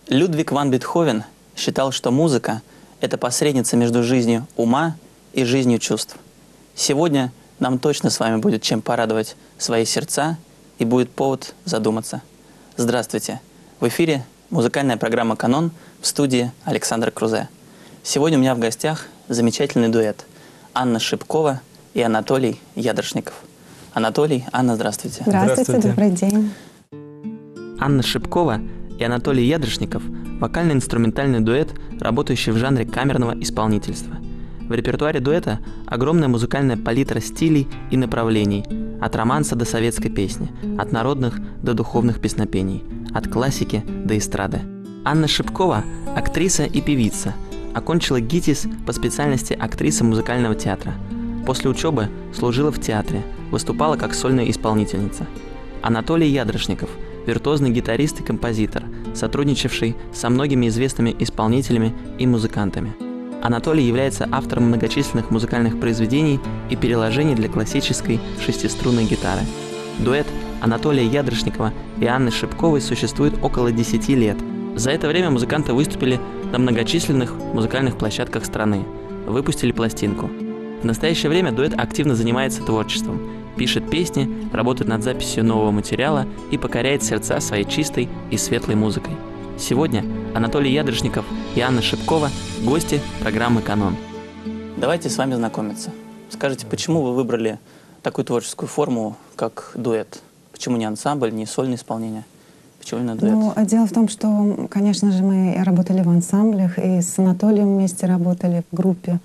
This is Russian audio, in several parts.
Людвиг ван Бетховен считал, что музыка – это посредница между жизнью ума и жизнью чувств. Сегодня нам точно с вами будет чем порадовать свои сердца и будет повод задуматься. Здравствуйте! В эфире музыкальная программа «Канон», в студии Александр Крузе. Сегодня у меня в гостях замечательный дуэт Анна Шипкова и Анатолий Ядрышников. Анатолий, Анна, здравствуйте. Здравствуйте, добрый день. Анна Шипкова и Анатолий Ядрышников – вокально-инструментальный дуэт, работающий в жанре камерного исполнительства. В репертуаре дуэта огромная музыкальная палитра стилей и направлений, от романса до советской песни, от народных до духовных песнопений, от классики до эстрады. Анна Шипкова – актриса и певица, окончила ГИТИС по специальности актриса музыкального театра. После учебы служила в театре, выступала как сольная исполнительница. Анатолий Ядрышников – виртуозный гитарист и композитор, сотрудничавший со многими известными исполнителями и музыкантами. Анатолий является автором многочисленных музыкальных произведений и переложений для классической шестиструнной гитары. Дуэт Анатолия Ядрышникова и Анны Шипковой существует около 10 лет. За это время музыканты выступили на многочисленных музыкальных площадках страны, выпустили пластинку. В настоящее время дуэт активно занимается творчеством, пишет песни, работает над записью нового материала и покоряет сердца своей чистой и светлой музыкой. Сегодня Анатолий Ядрышников и Анна Шипкова – гости программы «Канон». Давайте с вами знакомиться. Скажите, почему вы выбрали такую творческую форму, как дуэт? Почему не ансамбль, не сольное исполнение? Почему именно дуэт? Ну, дело в том, что, конечно же, мы работали в ансамблях и с Анатолием вместе работали в группе.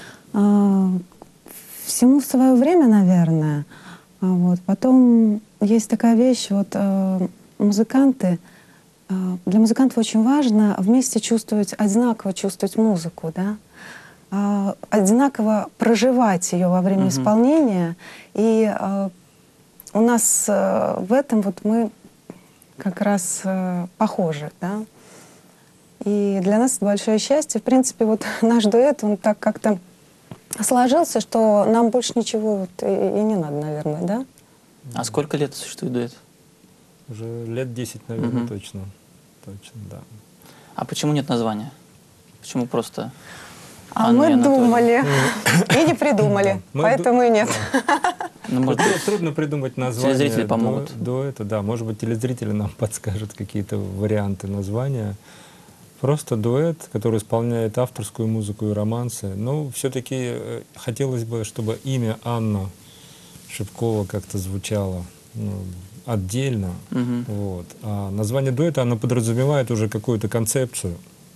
Всему в свое время, наверное. Вот. Потом есть такая вещь, музыканты, для музыкантов очень важно вместе чувствовать, одинаково чувствовать музыку, да? Одинаково проживать ее во время исполнения. И у нас в этом мы как раз похожи, да? И для нас это большое счастье. В принципе, наш дуэт, он так как-то сложился, что нам больше ничего и не надо, наверное, да? А сколько лет существует дуэт? Уже лет 10, наверное, точно. Точно, да. А почему нет названия? Почему просто мы думали и не придумали, поэтому и нет. Трудно придумать название. Телезрители помогут. Дуэта, да. Может быть, телезрители нам подскажут какие-то варианты названия. Просто дуэт, который исполняет авторскую музыку и романсы. Но все-таки хотелось бы, чтобы имя Анна Шипкова как-то звучало отдельно. Вот. А название дуэта, оно подразумевает уже какую-то концепцию.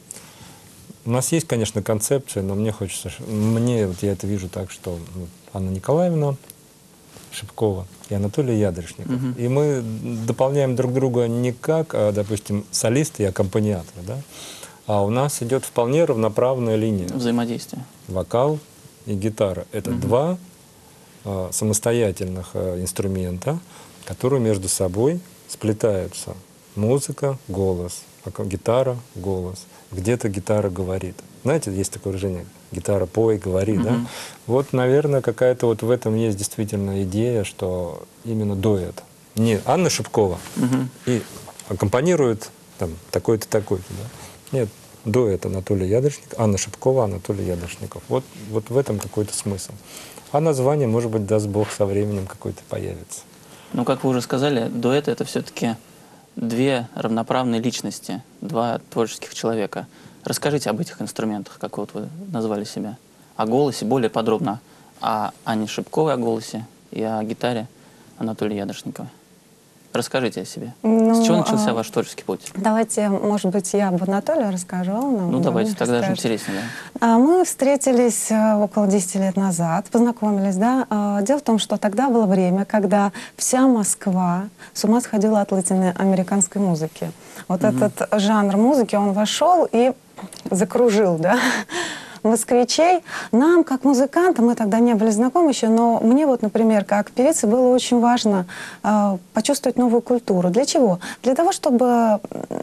У нас есть, конечно, концепция, но мне хочется, я это вижу так, что Анна Николаевна Шипкова и Анатолий Ядрышников. И мы дополняем друг друга не как, допустим, солисты и аккомпаниаторы, да? А у нас идет вполне равноправная линия. Взаимодействие. Вокал и гитара. Это два самостоятельных инструмента, которые между собой сплетаются. Музыка, голос, гитара, голос. Где-то гитара говорит. Знаете, есть такое выражение: гитара пой, говори, да? Вот, наверное, какая-то в этом есть действительно идея, что именно дуэт. Не Анна Шипкова и аккомпанирует там такой-то, такой-то, да? Нет, дуэт Анатолий Ядрышников, Анна Шипкова, Анатолий Ядрышников. Вот в этом какой-то смысл. А название, может быть, даст Бог, со временем какое-то появится. Ну, как вы уже сказали, дуэт — это все-таки две равноправные личности, два творческих человека. Расскажите об этих инструментах, как вы назвали себя. О голосе более подробно, о Анне Шипковой о голосе и о гитаре Анатолия Ядрышникова. Расскажите о себе. С чего начался ваш творческий путь? Давайте, может быть, я об Анатолии расскажу. Ну, давайте, тогда же интереснее. Да. Мы встретились около 10 лет назад, познакомились, да. Дело в том, что тогда было время, когда вся Москва с ума сходила от латиноамериканской музыки. Вот этот жанр музыки, он вошел и закружил, да, москвичей. Нам, как музыкантам, мы тогда не были знакомы еще, но мне например, как певице было очень важно почувствовать новую культуру. Для чего? Для того, чтобы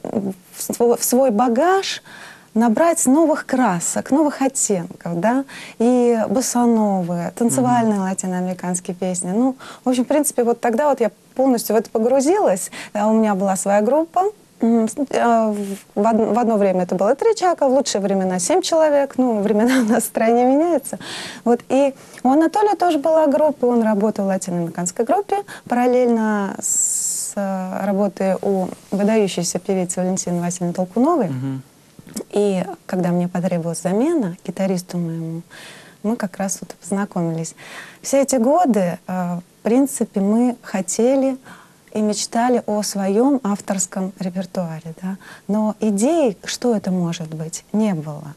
в свой багаж набрать новых красок, новых оттенков, да, и боссановые, танцевальные латиноамериканские песни. Ну, в общем, в принципе, тогда я полностью в это погрузилась. У меня была своя группа, В одно время это было 3 человека, в лучшие времена 7 человек. Ну, времена у нас в стране меняются. Вот. И у Анатолия тоже была группа, он работал в латиноамериканской группе, параллельно с работой у выдающейся певицы Валентины Васильевны Толкуновой. И когда мне потребовалась замена гитаристу моему, мы как раз вот познакомились. Все эти годы, в принципе, мы хотели и мечтали о своем авторском репертуаре, да? Но идеи, что это может быть, не было.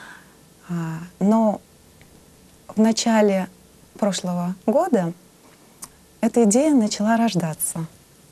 Но в начале прошлого года эта идея начала рождаться.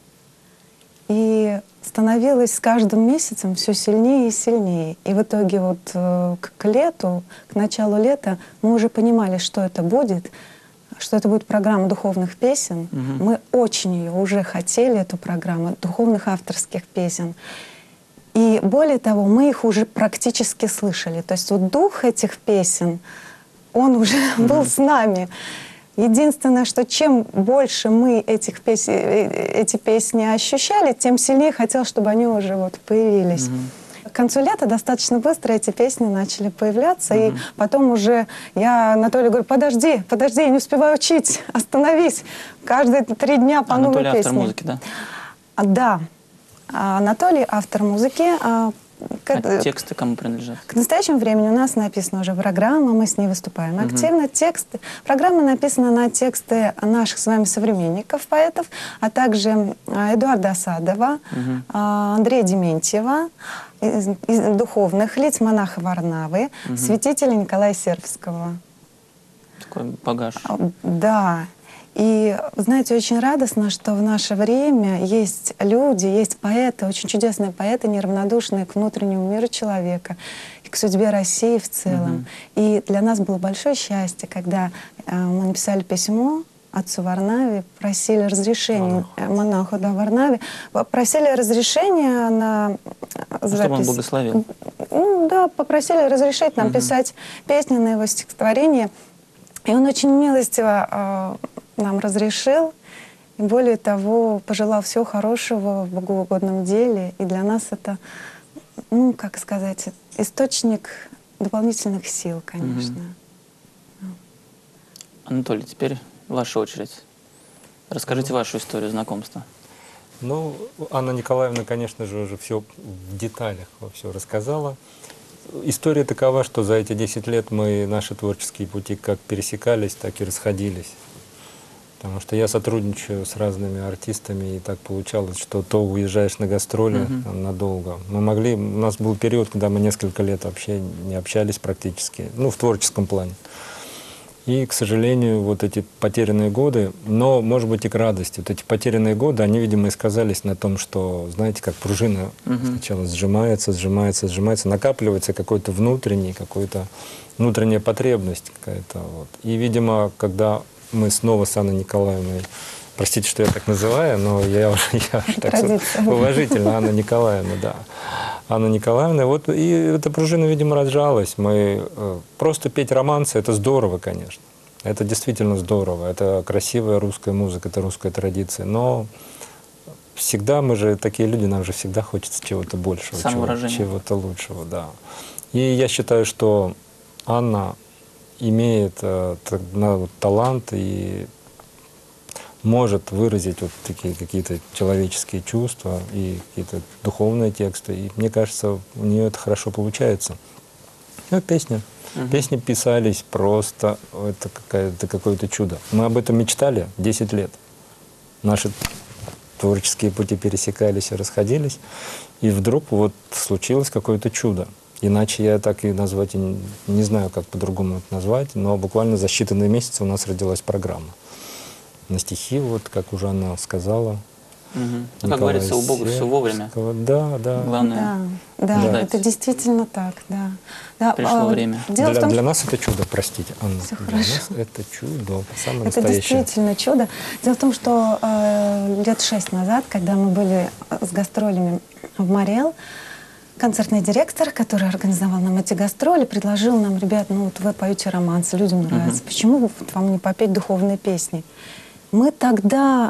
И становилась с каждым месяцем все сильнее и сильнее. И в итоге вот к лету, к началу лета мы уже понимали, что это будет программа духовных песен. Мы очень ее уже хотели, эту программу духовных авторских песен. И более того, мы их уже практически слышали. То есть вот дух этих песен, он уже был с нами. Единственное, что чем больше мы эти песни ощущали, тем сильнее хотел, чтобы они уже вот появились. К концу лета достаточно быстро эти песни начали появляться, и потом уже я Анатолию говорю: подожди, я не успеваю учить, остановись. Каждые 3 дня по новой песне. Анатолий автор музыки, да? Да. Анатолий автор музыки. Тексты кому принадлежат? К настоящему времени у нас написана уже программа, мы с ней выступаем активно. Тексты. Программа написана на тексты наших с вами современников, поэтов, а также Эдуарда Асадова, Андрея Дементьева, из духовных лиц, монаха Варнавы, святителя Николая Сербского. Такой багаж. Да. И, знаете, очень радостно, что в наше время есть люди, есть поэты, очень чудесные поэты, неравнодушные к внутреннему миру человека и к судьбе России в целом. И для нас было большое счастье, когда мы написали письмо отцу Варнаве, просили разрешения, монаху Варнаве, просили разрешения на запись. Чтобы он благословил. Ну да, попросили разрешить нам писать песни на его стихотворение. И он очень милостиво нам разрешил, и более того, пожелал всего хорошего в богоугодном деле. И для нас это, ну, как сказать, источник дополнительных сил, конечно. Анатолий, теперь ваша очередь. Расскажите вашу историю знакомства. Ну, Анна Николаевна, конечно же, уже все в деталях все рассказала. История такова, что за эти 10 лет наши творческие пути как пересекались, так и расходились. Потому что я сотрудничаю с разными артистами, и так получалось, что то уезжаешь на гастроли надолго. У нас был период, когда мы несколько лет вообще не общались практически, ну, в творческом плане. И, к сожалению, вот эти потерянные годы, но, может быть, и к радости, вот эти потерянные годы, они, видимо, и сказались на том, что, знаете, как пружина сначала сжимается, накапливается какая-то внутренняя потребность какая-то. Вот. И, видимо, когда мы снова с Анной Николаевной, простите, что я так называю, но я уже так уважительно, Анна Николаевна, да. Анна Николаевна, вот и эта пружина, видимо, разжалась. Просто петь романсы — это здорово, конечно. Это действительно здорово. Это красивая русская музыка, это русская традиция. Но всегда мы же такие люди, нам же всегда хочется чего-то большего, чего-то лучшего, да. И я считаю, что Анна имеет талант и может выразить вот такие какие-то человеческие чувства и какие-то духовные тексты. И мне кажется, у нее это хорошо получается. Ну, песни. Песни писались просто, это какое-то чудо. Мы об этом мечтали 10 лет. Наши творческие пути пересекались и расходились. И вдруг вот случилось какое-то чудо. Иначе я так и назвать, не знаю, как по-другому это назвать, но буквально за считанные месяцы у нас родилась программа. На стихи, вот как уже она сказала. Как говорится, у Бога все вовремя. Да. Главное. Да, это действительно так, да. Пришло время. Для нас это чудо, простите, Анна. Для нас это чудо, самое настоящее. Это действительно чудо. Дело в том, что лет 6 назад, когда мы были с гастролями в Морел, концертный директор, который организовал нам эти гастроли, предложил нам: ребят, ну вот вы поете романсы, людям нравится, почему вам не попеть духовные песни? Мы тогда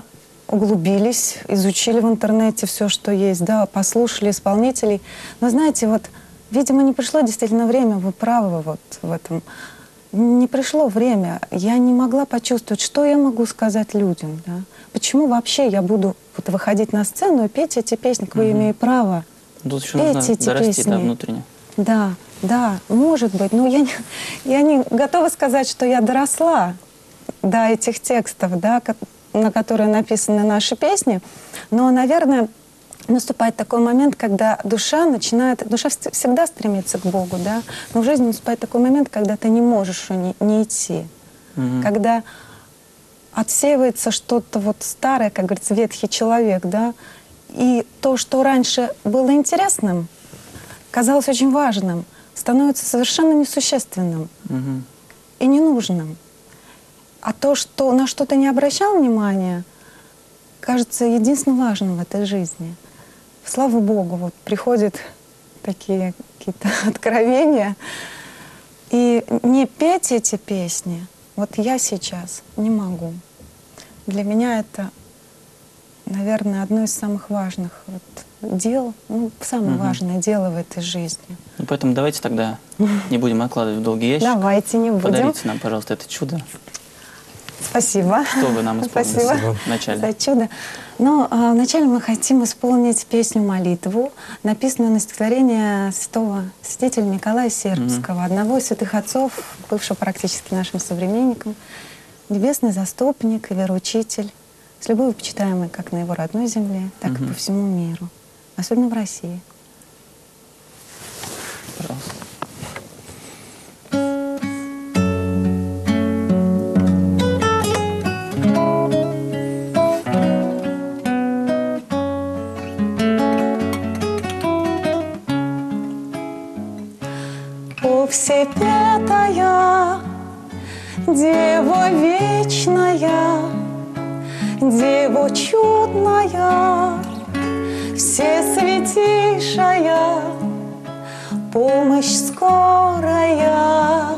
углубились, изучили в интернете все, что есть, да, послушали исполнителей. Но знаете, вот, видимо, не пришло действительно время, вы правы вот в этом. Не пришло время, я не могла почувствовать, что я могу сказать людям, да? Почему вообще я буду вот выходить на сцену и петь эти песни, вы имеете право. Тут еще нужно дорасти, да, внутренне. Да, да, может быть, но я не готова сказать, что я доросла до этих текстов, да, на которые написаны наши песни, но, наверное, наступает такой момент, когда душа всегда стремится к Богу, да, но в жизни наступает такой момент, когда ты не можешь не идти, когда отсеивается что-то вот старое, как говорится, ветхий человек, да, и то, что раньше было интересным, казалось очень важным, становится совершенно несущественным и ненужным. А то, что на что ты не обращал внимания, кажется единственно важным в этой жизни. Слава Богу, вот приходят такие какие-то откровения. И не петь эти песни, вот я сейчас не могу. Для меня это, наверное, одно из самых важных дел, самое важное дело в этой жизни. Ну, поэтому давайте тогда не будем откладывать в долгий ящик. Давайте не будем. Подарите нам, пожалуйста, это чудо. Спасибо. Что вы нам исполните? Спасибо вначале? за чудо. Но вначале мы хотим исполнить песню-молитву, написанную на стихотворение святого святителя Николая Сербского, одного из святых отцов, бывшего практически нашим современником, небесный заступник и вероучитель, с любовью почитаемый как на его родной земле, так и по всему миру, особенно в России. Пожалуйста. Всепетая, Дева вечная, Дева чудная, всесвятейшая, помощь скорая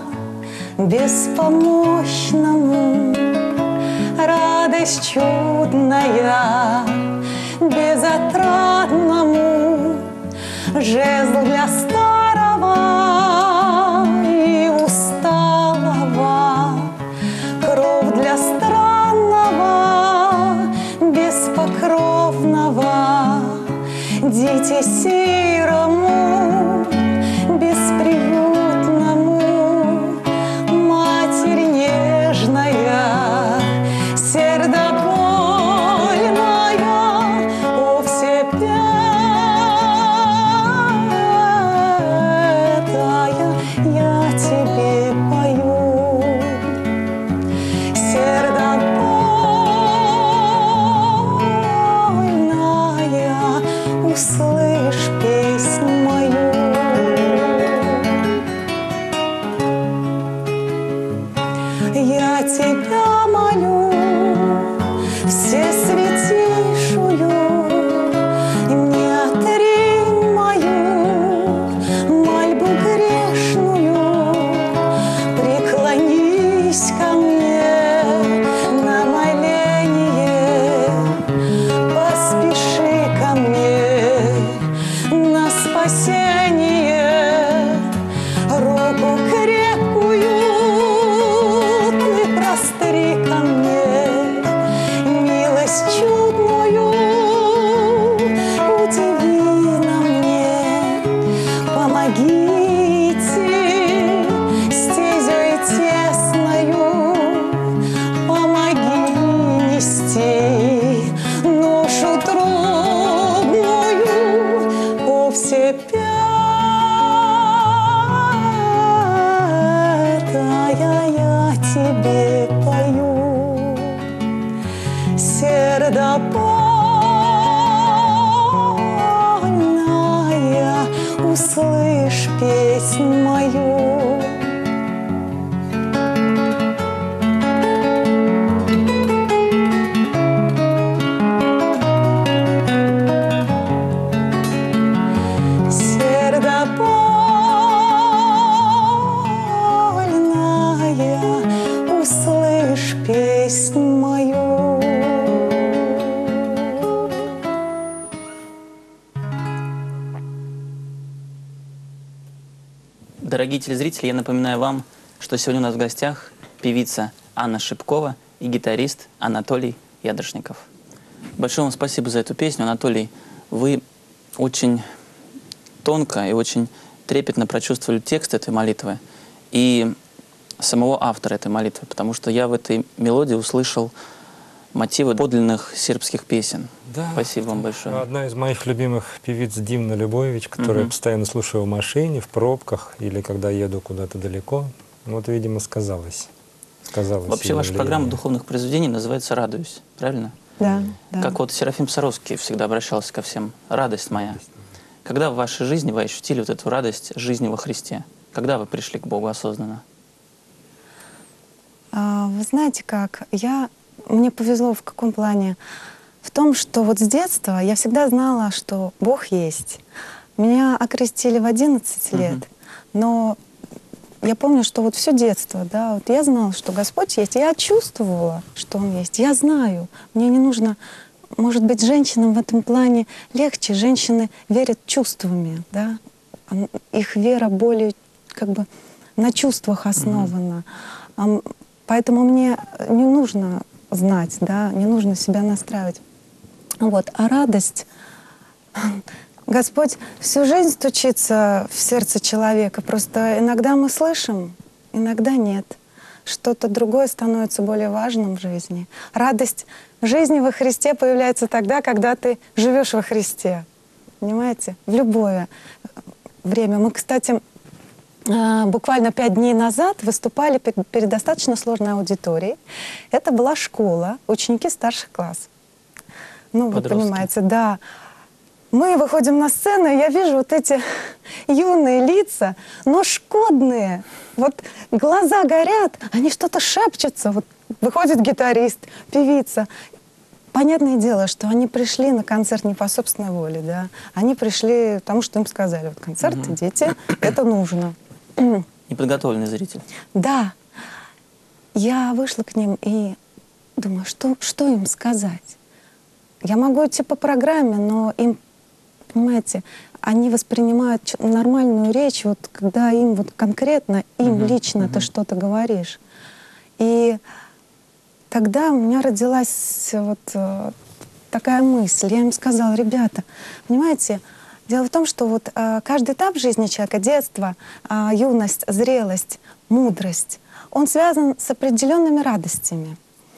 беспомощному, радость чудная безотрадному, жезл для старого и усталого, кровь для странного, беспокровного, дитя сирому, бесприютному, матерь нежная, сердобольная, о всепятая, я тебе пою. Сердобольная, услышь песнь мою. Я тебя молю, всесвятейшую, не отринь мою мольбу грешную, преклонись ко мне на моление, поспеши ко мне на спасение, руку крепкую ты простри ко мне, милость чудную удиви на мне, помогите стезей тесною, помоги нести ношу трудную, о всепятая, я тебе пою. Сердобольная, услышь песнь мою. Сердобольная, услышь песнь мою. Дорогие телезрители, я напоминаю вам, что сегодня у нас в гостях певица Анна Шипкова и гитарист Анатолий Ядрышников. Большое вам спасибо за эту песню. Анатолий, вы очень тонко и очень трепетно прочувствовали текст этой молитвы и самого автора этой молитвы, потому что я в этой мелодии услышал мотивы подлинных сербских песен. Да, спасибо вам большое. Одна из моих любимых певиц Димна Любович, которую я постоянно слушаю в машине, в пробках или когда еду куда-то далеко. Вот, видимо, сказалось. Вообще ваша программа духовных произведений называется «Радуюсь», правильно? Да, да. Как вот Серафим Саровский всегда обращался ко всем: «Радость моя». Когда в вашей жизни вы ощутили вот эту радость жизни во Христе? Когда вы пришли к Богу осознанно? Вы знаете как, мне повезло в каком плане? В том, что вот с детства я всегда знала, что Бог есть. Меня окрестили в 11 лет, но я помню, что вот все детство, да, вот я знала, что Господь есть. Я чувствовала, что Он есть. Я знаю. Мне не нужно, может быть, женщинам в этом плане легче. Женщины верят чувствами, да. Их вера более как бы на чувствах основана. Поэтому мне не нужно знать, да, не нужно себя настраивать. Вот. А радость, Господь всю жизнь стучится в сердце человека. Просто иногда мы слышим, иногда нет. Что-то другое становится более важным в жизни. Радость в жизни во Христе появляется тогда, когда ты живешь во Христе. Понимаете? В любое время. Мы, кстати, буквально 5 дней назад выступали перед достаточно сложной аудиторией. Это была школа, ученики старших классов. Ну, вы понимаете, да. Мы выходим на сцену, и я вижу вот эти юные лица, но шкодные. Вот глаза горят, они что-то шепчутся. Вот выходит гитарист, певица. Понятное дело, что они пришли на концерт не по собственной воле, да. Они пришли потому, что им сказали: вот концерт, дети, это нужно. Неподготовленный зритель. Да. Я вышла к ним и думаю, что им сказать? Я могу идти по программе, но им, понимаете, они воспринимают нормальную речь, вот когда им вот конкретно, им лично ты что-то говоришь. И тогда у меня родилась вот такая мысль. Я им сказала: ребята, понимаете, дело в том, что вот каждый этап жизни человека, детство, юность, зрелость, мудрость, он связан с определенными радостями.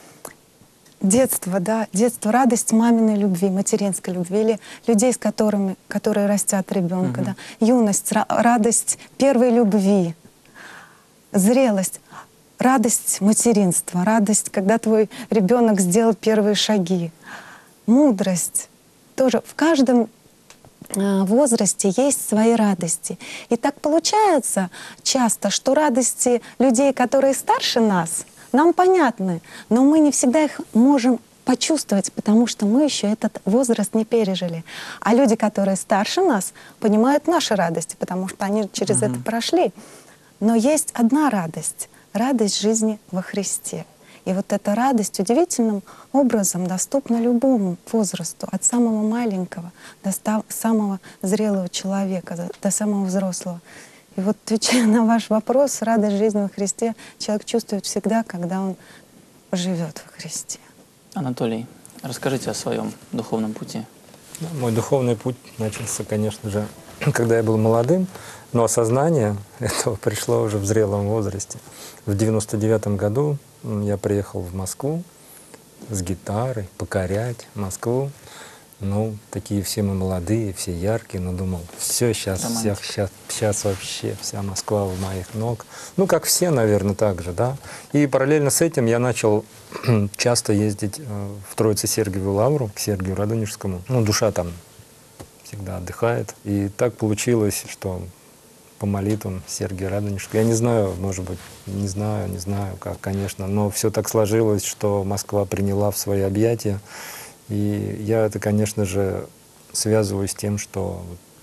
Детство, да, детство, радость маминой любви, материнской любви, или людей, с которые растят ребенка, да. Юность, радость первой любви, зрелость, радость материнства, радость, когда твой ребенок сделал первые шаги, мудрость. Тоже в каждом возрасте есть свои радости. И так получается часто, что радости людей, которые старше нас, нам понятны, но мы не всегда их можем почувствовать, потому что мы еще этот возраст не пережили. А люди, которые старше нас, понимают наши радости, потому что они через это прошли. Но есть одна радость — радость жизни во Христе. И вот эта радость удивительным образом доступна любому возрасту, от самого маленького до самого зрелого человека, до самого взрослого. И вот, отвечая на ваш вопрос, радость жизни во Христе человек чувствует всегда, когда он живет во Христе. Анатолий, расскажите о своем духовном пути. Мой духовный путь начался, конечно же, когда я был молодым, но осознание этого пришло уже в зрелом возрасте. В 1999 году я приехал в Москву с гитарой, покорять Москву. Ну, такие все мы молодые, все яркие, но думал, все, сейчас вообще вся Москва у моих ног. Ну, как все, наверное, так же, да. И параллельно с этим я начал часто ездить в Троице-Сергиеву лавру, к Сергию Радонежскому. Ну, душа там всегда отдыхает. И так получилось, что по молитвам Сергия Радонежского, я не знаю, может быть, не знаю как, конечно, но все так сложилось, что Москва приняла в свои объятия. И я это, конечно же, связываю с тем, что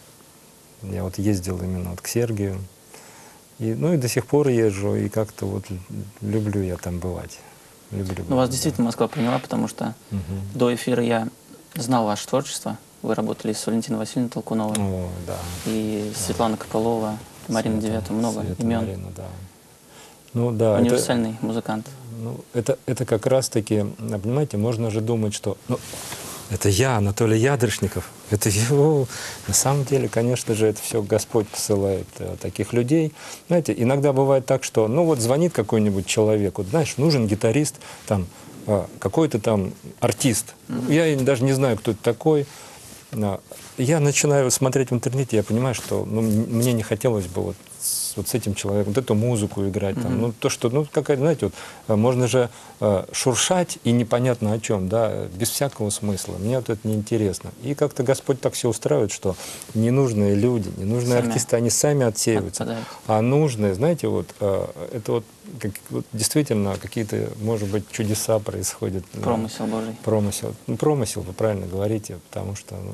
я вот ездил именно вот к Сергию. И, ну и до сих пор езжу, и как-то вот люблю я там бывать. Люблю. Ну, вас действительно Москва приняла, потому что до эфира я знал ваше творчество. Вы работали с Валентиной Васильевной Толкуновой. О, да. И Светлана Копылова. Марина Девятова, много Света, имен. Марина, да. Ну да, Универсальный музыкант. ну, это как раз-таки, понимаете, можно же думать, что ну, это я, Анатолий Ядрышников, это его. На самом деле, конечно же, это все Господь посылает таких людей. Знаете, иногда бывает так, что, ну вот звонит какой-нибудь человек, вот знаешь, нужен гитарист, там, какой-то там артист. Я даже не знаю, кто это такой. Я начинаю смотреть в интернете, я понимаю, что ну, мне не хотелось бы вот с этим человеком, вот эту музыку играть. Там, ну, то, что, ну, какая-то, знаете, вот, можно же шуршать и непонятно о чем, да, без всякого смысла. Мне вот это неинтересно. И как-то Господь так все устраивает, что ненужные люди, ненужные артисты, они сами отсеиваются. Отпадают. А нужные, знаете, вот, это вот действительно какие-то, может быть, чудеса происходят. Промысел Божий. Промысел. Ну, промысел, вы правильно говорите, потому что ну,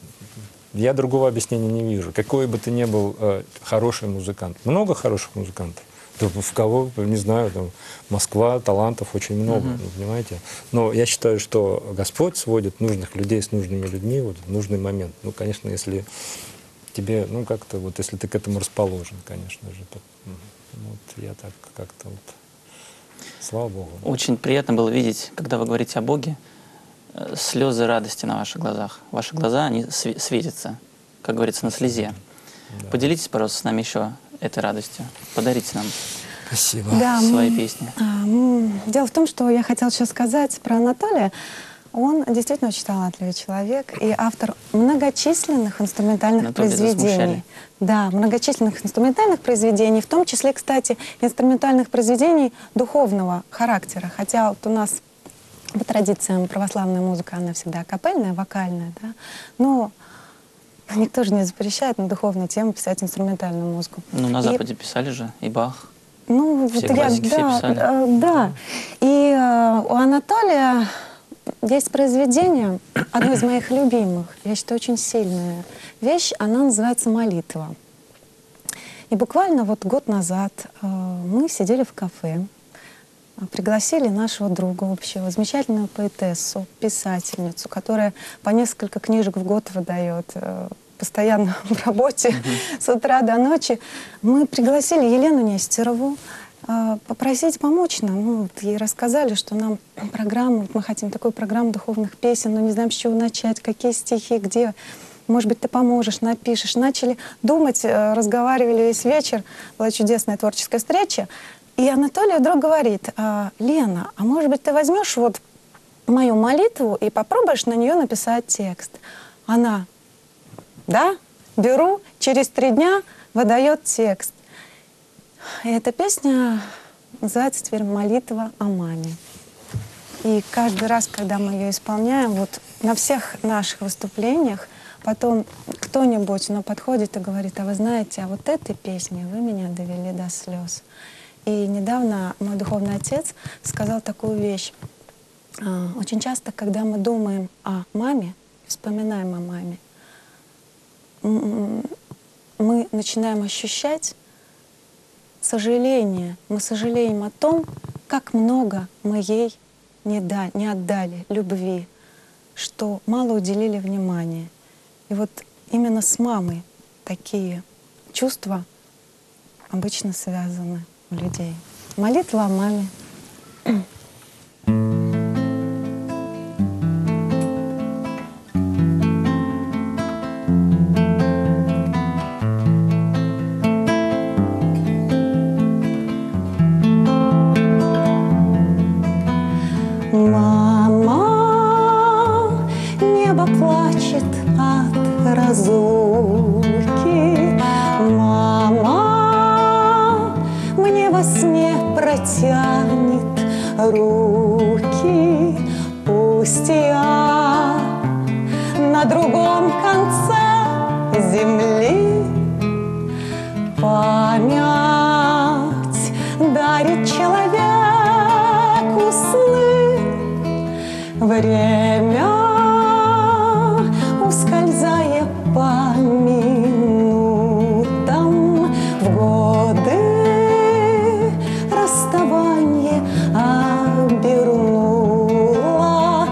я другого объяснения не вижу. Какой бы ты ни был хороший музыкант. Много хороших музыкантов. Да, в кого, не знаю, там, Москва, талантов очень много, понимаете. Но я считаю, что Господь сводит нужных людей с нужными людьми вот, в нужный момент. Ну, конечно, если тебе, ну, как-то, вот, если ты к этому расположен, конечно же. Вот я так как-то вот, слава Богу. Очень приятно было видеть, когда вы говорите о Боге, слезы радости на ваших глазах. Ваши глаза, они светятся, как говорится, на слезе. Да. Поделитесь, пожалуйста, с нами еще этой радостью. Подарите нам Спасибо. Да, свои песни. дело в том, что я хотела сейчас сказать про Анатолия. Он действительно очень талантливый человек и автор многочисленных инструментальных Анатолия произведений. засмущали. Да, многочисленных инструментальных произведений, в том числе, кстати, инструментальных произведений духовного характера. Хотя вот у нас по традициям православная музыка, она всегда капельная, вокальная, да? Но никто же не запрещает на духовные темы писать инструментальную музыку. Ну, на Западе писали же, и Бах. Ну, Все вот классики, все да, писали. да. И у Анатолия есть произведение, одно из моих любимых, я считаю, очень сильная вещь, она называется «Молитва». И буквально вот год назад мы сидели в кафе, пригласили нашего друга общего, замечательную поэтессу, писательницу, которая по несколько книжек в год выдает, постоянно в работе с утра до ночи. Мы пригласили Елену Нестерову попросить помочь нам. Ну, вот ей рассказали, что нам программу, вот мы хотим такую программу духовных песен, но не знаем, с чего начать, какие стихи, где. Может быть, ты поможешь, напишешь. Начали думать, разговаривали весь вечер. Была чудесная творческая встреча. И Анатолий вдруг говорит: Лена, а может быть, ты возьмешь вот мою молитву и попробуешь на нее написать текст? Она: да, беру, через 3 дня выдает текст. И эта песня называется теперь «Молитва о маме». И каждый раз, когда мы ее исполняем, вот на всех наших выступлениях, потом кто-нибудь подходит и говорит: а вы знаете, а вот этой песней вы меня довели до слез. И недавно мой духовный отец сказал такую вещь. Очень часто, когда мы думаем о маме, вспоминаем о маме, мы начинаем ощущать сожаление. Мы сожалеем о том, как много мы ей не отдали любви, что мало уделили внимания. И вот именно с мамой такие чувства обычно связаны у людей. Молитва о маме. Мама, небо плачет от разлуки. Мама, мне во сне протянет руки. Пусть я на другом конце земли, память дарит человеку сны. Время, ускользая по минутам, в годы расставание обернула.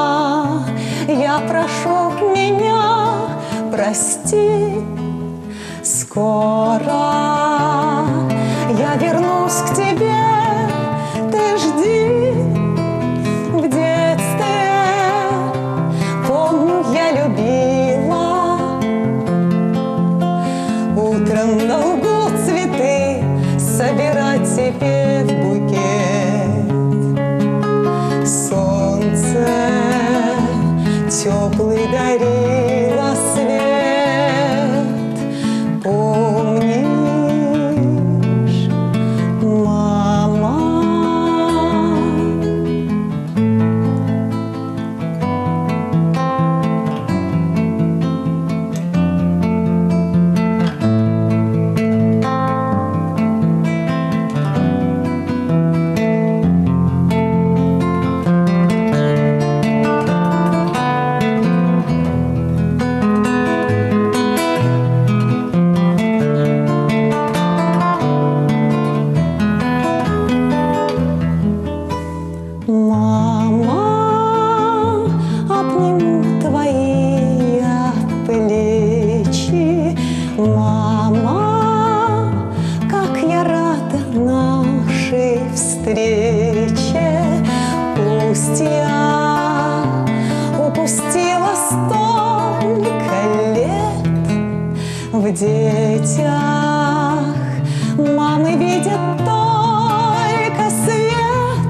Мама, я прошу меня прости, скоро я вернусь к тебе, ты жди. В детстве, помню, я любила утром на углу цветы собирать себе в букет. Солнце теплый дарило свет. Помнишь, мама? Мама, обниму твои плечи. Мама, как я рада нашей встрече. Пусть я упустила столько лет, в детях мамы видят только свет.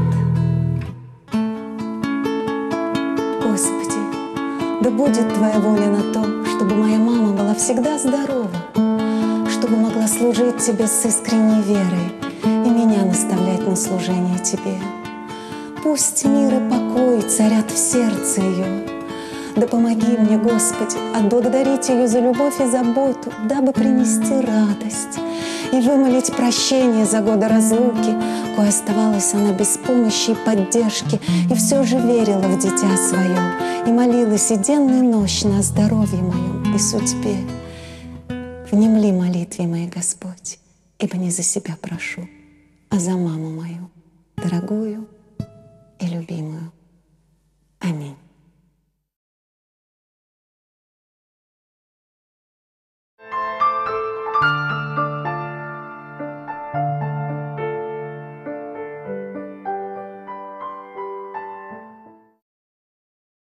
Господи, да будет Твоя воля на то, чтобы моя мама была всегда здорова, чтобы могла служить Тебе с искренней верой и меня наставлять на служение Тебе. Пусть мир и покой царят в сердце ее. Да помоги мне, Господи, отблагодарить ее за любовь и заботу, дабы принести радость и вымолить прощение за годы разлуки, кое оставалась она без помощи и поддержки, и все же верила в дитя свое, и молилась и денно и ночно о здоровье моем и судьбе. Внемли молитве моей, Господь, ибо не за себя прошу, а за маму мою, дорогую и любимую. Аминь.